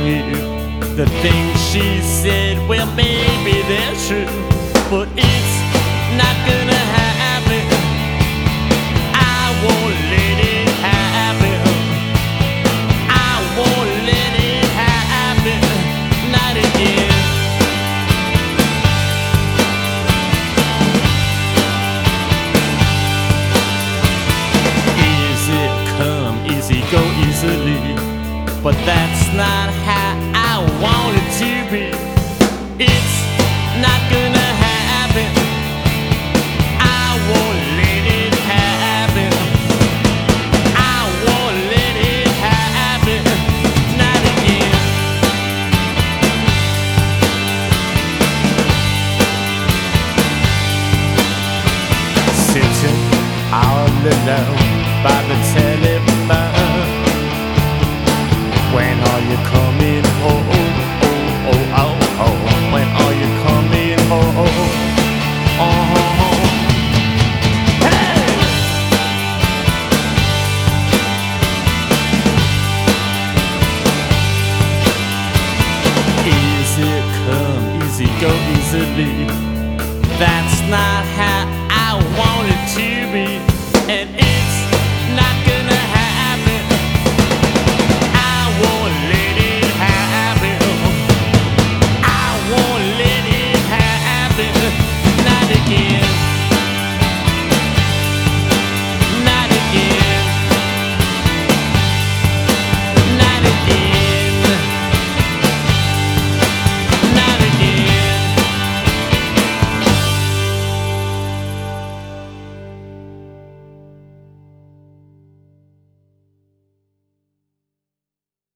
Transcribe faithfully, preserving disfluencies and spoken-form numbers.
you. The things she said, well, maybe they're true, but it's not gonna happen. I won't let it happen. I won't let it happen. Not again. Easy come, easy go, easily, but that's not how I want it to be. It's not gonna happen. I won't let it happen. I won't let it happen. Not again. Sitting all alone by the table,